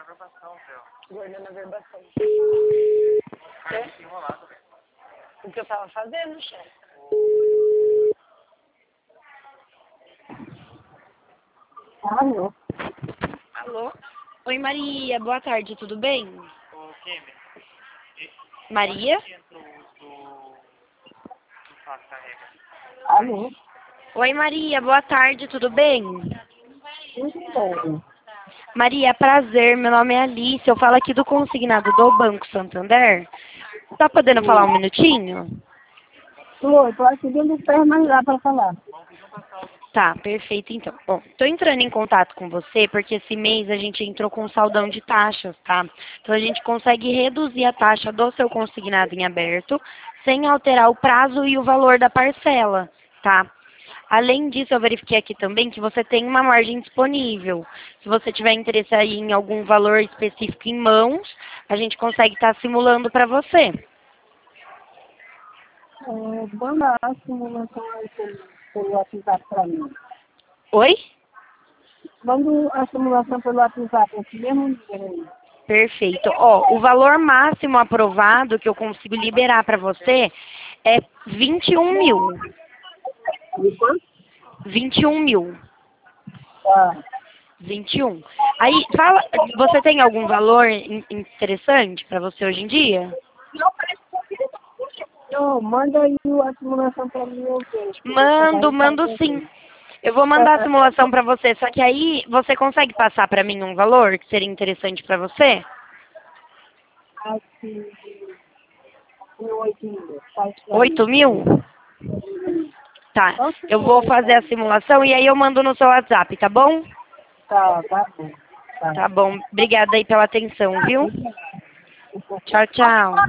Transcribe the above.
Guardando a verbação. O que eu tava fazendo, chefe? Alô? Alô? Oi, Maria. Boa tarde, tudo bem? Maria? Alô? Oi, Maria. Boa tarde, tudo bem? Tudo bem. Maria, prazer. Meu nome é Alice. Eu falo aqui do consignado do Banco Santander. Tá podendo falar um minutinho? Tô aqui dentro do ferro, mas dá pra falar. Tá, perfeito então. Bom, tô entrando em contato com você porque esse mês a gente entrou com saldão de taxas, tá? Então a gente consegue reduzir a taxa do seu consignado em aberto sem alterar o prazo e o valor da parcela, tá? Além disso, eu verifiquei aqui também que você tem uma margem disponível. Se você tiver interesse aí em algum valor específico em mãos, a gente consegue estar simulando para você. Manda a simulação aí pelo WhatsApp pra mim. Oi? Manda a simulação pelo WhatsApp, esse mesmo número aí. Perfeito. Ó, o valor máximo aprovado que eu consigo liberar para você é 21 mil. E quanto? 21 mil. Tá. 21. Aí, fala, você tem algum valor interessante para você hoje em dia? Não, manda aí a simulação pra mim, eu vejo. Que eu vou pegar Mando, e falar mando pra sim. você. Eu vou mandar a simulação para você, só que aí você consegue passar para mim um valor que seria interessante para você? Aqui, 8 mil. Faz pra mim. 8 mil? Tá. Ok, Eu vou fazer a então. simulação e aí eu mando no seu WhatsApp, tá bom? Tá bom. Tá. Tá bom. Obrigada aí pela atenção, viu? Tchau, tchau.